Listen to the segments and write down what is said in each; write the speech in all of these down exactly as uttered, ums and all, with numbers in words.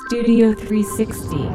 Studio three sixty.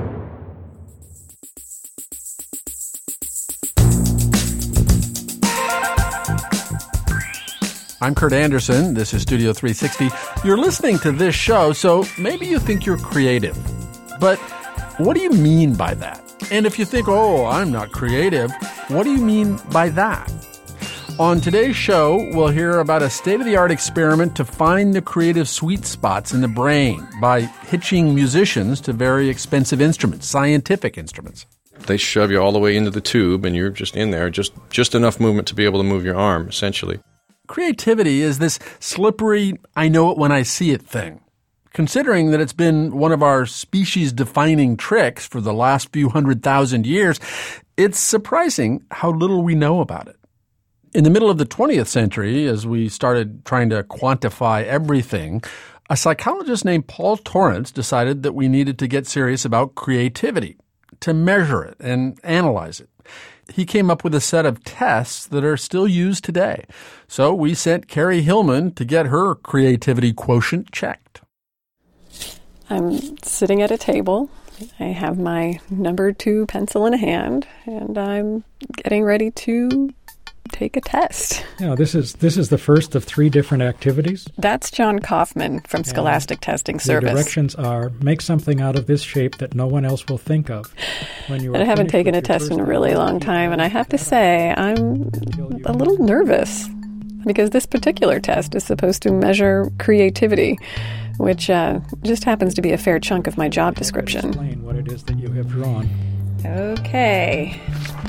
I'm Kurt Anderson. This is Studio three sixty. You're listening to this show, so maybe you think you're creative. But what do you mean by that? And if you think, oh, I'm not creative, what do you mean by that? On today's show, we'll hear about a state-of-the-art experiment to find the creative sweet spots in the brain by hitching musicians to very expensive instruments, scientific instruments. They shove you all the way into the tube, and you're just in there, just just enough movement to be able to move your arm, essentially. Creativity is this slippery, I know it when I see it thing. Considering that it's been one of our species-defining tricks for the last few hundred thousand years, it's surprising how little we know about it. In the middle of the twentieth century, as we started trying to quantify everything, a psychologist named Paul Torrance decided that we needed to get serious about creativity, to measure it and analyze it. He came up with a set of tests that are still used today. So we sent Carrie Hillman to get her creativity quotient checked. I'm sitting at a table. I have my number two pencil in hand, and I'm getting ready to take a test. Yeah, this is this is the first of three different activities. That's John Kaufman from Scholastic yeah. Testing Service. The directions are, make something out of this shape that no one else will think of. When you I haven't taken a test in a really long time, and I have to say, I'm a little nervous, because this particular test is supposed to measure creativity, which uh, just happens to be a fair chunk of my job description. Explain what it is that you have drawn. Okay.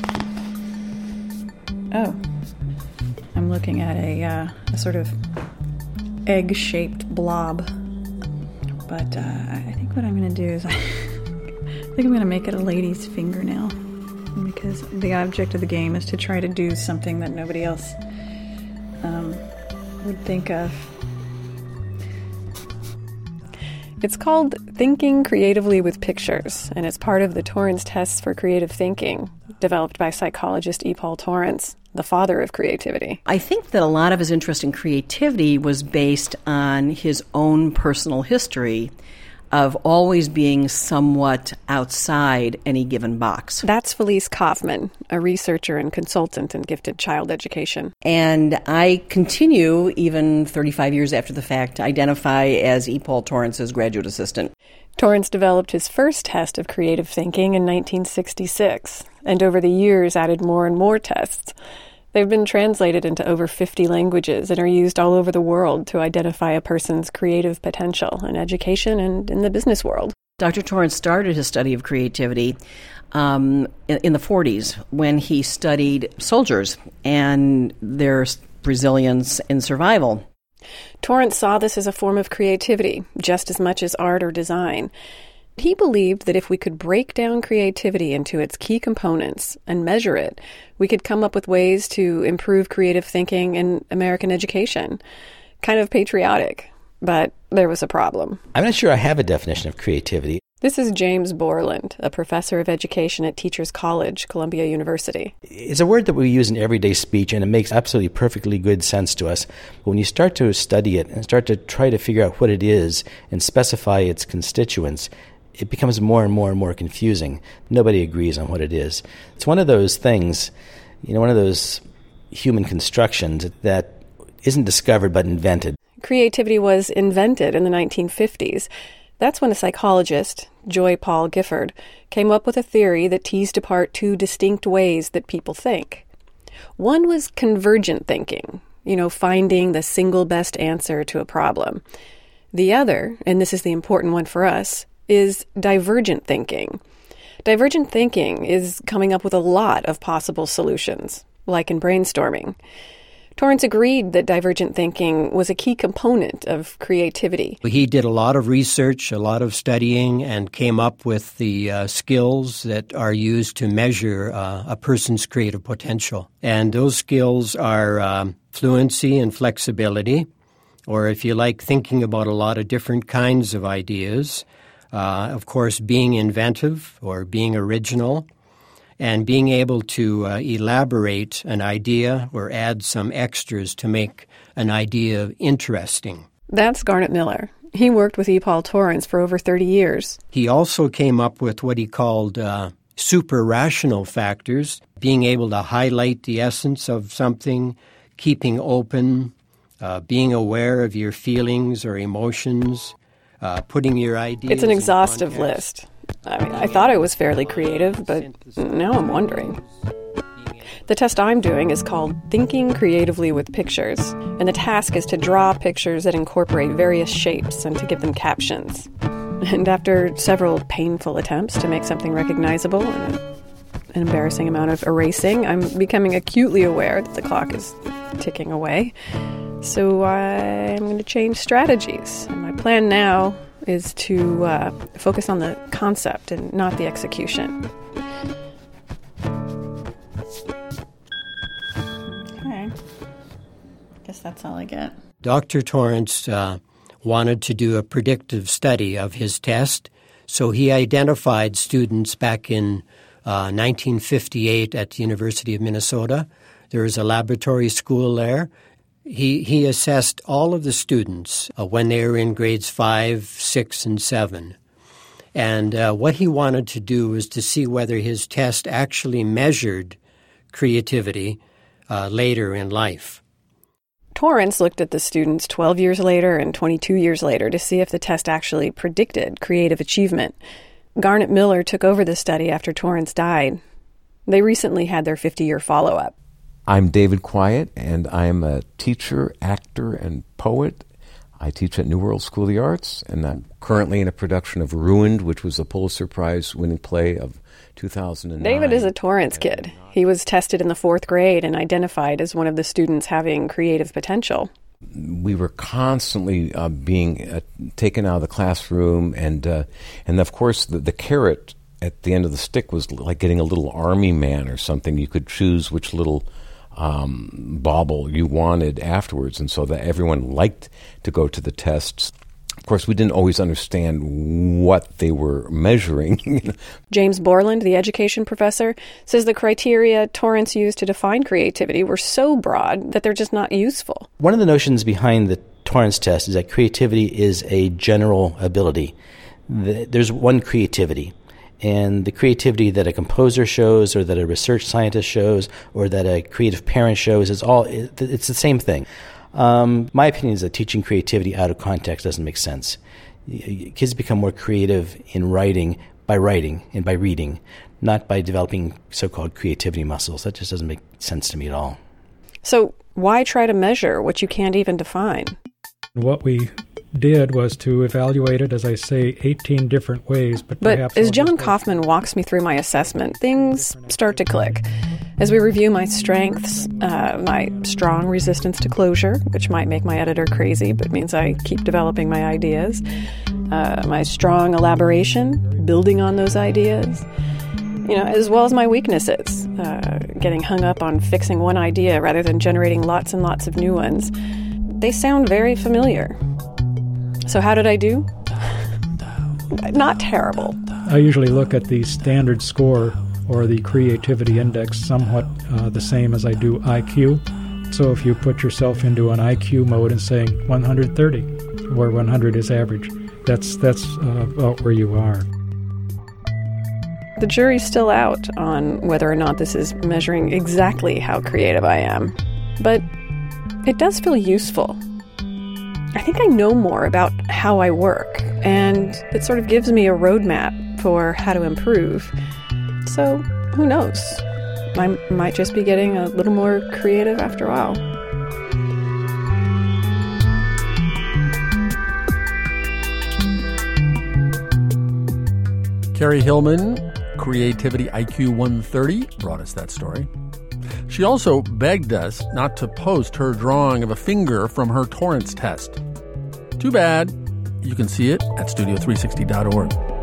Oh, I'm looking at a, uh, a sort of egg-shaped blob. But uh, I think what I'm going to do is I think I'm going to make it a lady's fingernail, because the object of the game is to try to do something that nobody else um, would think of. It's called Thinking Creatively with Pictures, and it's part of the Torrance tests for creative thinking, developed by psychologist E. Paul Torrance, the father of creativity. I think that a lot of his interest in creativity was based on his own personal history of always being somewhat outside any given box. That's Felice Kaufman, a researcher and consultant in gifted child education. And I continue, even thirty-five years after the fact, to identify as E. Paul Torrance's graduate assistant. Torrance developed his first test of creative thinking in nineteen sixty-six, and over the years added more and more tests. They've been translated into over fifty languages and are used all over the world to identify a person's creative potential in education and in the business world. Doctor Torrance started his study of creativity um, in, in the forties when he studied soldiers and their resilience in survival. Torrance saw this as a form of creativity, just as much as art or design. He believed that if we could break down creativity into its key components and measure it, we could come up with ways to improve creative thinking in American education. Kind of patriotic, but there was a problem. I'm not sure I have a definition of creativity. This is James Borland, a professor of education at Teachers College, Columbia University. It's a word that we use in everyday speech, and it makes absolutely perfectly good sense to us. But when you start to study it and start to try to figure out what it is and specify its constituents, it becomes more and more and more confusing. Nobody agrees on what it is. It's one of those things, you know, one of those human constructions that isn't discovered but invented. Creativity was invented in the nineteen fifties. That's when a psychologist, Joy Paul Gifford, came up with a theory that teased apart two distinct ways that people think. One was convergent thinking, you know, finding the single best answer to a problem. The other, and this is the important one for us, is divergent thinking. Divergent thinking is coming up with a lot of possible solutions, like in brainstorming. Torrance agreed that divergent thinking was a key component of creativity. He did a lot of research, a lot of studying, and came up with the uh, skills that are used to measure uh, a person's creative potential. And those skills are um, fluency and flexibility, or if you like, thinking about a lot of different kinds of ideas. Uh, of course, being inventive or being original, and being able to uh, elaborate an idea or add some extras to make an idea interesting. That's Garnet Miller. He worked with E. Paul Torrance for over thirty years. He also came up with what he called uh, super-rational factors, being able to highlight the essence of something, keeping open, uh, being aware of your feelings or emotions, uh, putting your ideas It's an in exhaustive context. list. I mean, I thought I was fairly creative, but now I'm wondering. The test I'm doing is called Thinking Creatively with Pictures, and the task is to draw pictures that incorporate various shapes and to give them captions. And after several painful attempts to make something recognizable and an embarrassing amount of erasing, I'm becoming acutely aware that the clock is ticking away. So I'm going to change strategies. And my plan now is to uh, focus on the concept and not the execution. Okay. Guess that's all I get. Doctor Torrance uh, wanted to do a predictive study of his test, so he identified students back in uh, nineteen fifty-eight at the University of Minnesota. There was a laboratory school there. He he assessed all of the students uh, when they were in grades five, six, and seven. And uh, what he wanted to do was to see whether his test actually measured creativity uh, later in life. Torrance looked at the students twelve years later and twenty-two years later to see if the test actually predicted creative achievement. Garnet Miller took over the study after Torrance died. They recently had their fifty-year follow-up. I'm David Quiet, and I'm a teacher, actor, and poet. I teach at New World School of the Arts, and I'm currently in a production of Ruined, which was a Pulitzer Prize-winning play of two thousand nine. David is a Torrance kid. He was tested in the fourth grade and identified as one of the students having creative potential. We were constantly uh, being uh, taken out of the classroom, and uh, and of course the, the carrot at the end of the stick was like getting a little army man or something. You could choose which little um, bauble you wanted afterwards, and so that everyone liked to go to the tests. Of course, we didn't always understand what they were measuring. James Borland, the education professor, says the criteria Torrance used to define creativity were so broad that they're just not useful. One of the notions behind the Torrance test is that creativity is a general ability. There's one creativity. And the creativity that a composer shows or that a research scientist shows or that a creative parent shows is all, it's the same thing. Um, my opinion is that teaching creativity out of context doesn't make sense. Kids become more creative in writing by writing and by reading, not by developing so-called creativity muscles. That just doesn't make sense to me at all. So why try to measure what you can't even define? What we did was to evaluate it, as I say, eighteen different ways. But, but perhaps as I'll John just... Kaufman walks me through my assessment, things start to click. As we review my strengths, uh, my strong resistance to closure, which might make my editor crazy, but means I keep developing my ideas, uh, my strong elaboration, building on those ideas, you know, as well as my weaknesses, uh, getting hung up on fixing one idea rather than generating lots and lots of new ones. They sound very familiar. So how did I do? Not terrible. I usually look at the standard score or the creativity index somewhat uh, the same as I do I Q. So if you put yourself into an I Q mode and saying one hundred thirty, where one hundred is average, that's that's uh, about where you are. The jury's still out on whether or not this is measuring exactly how creative I am. But it does feel useful. I think I know more about how I work, and it sort of gives me a roadmap for how to improve. So, who knows? I might just be getting a little more creative after a while. Carrie Hillman, Creativity I Q one thirty, brought us that story. She also begged us not to post her drawing of a finger from her Torrance test. Too bad. You can see it at studio three sixty dot org.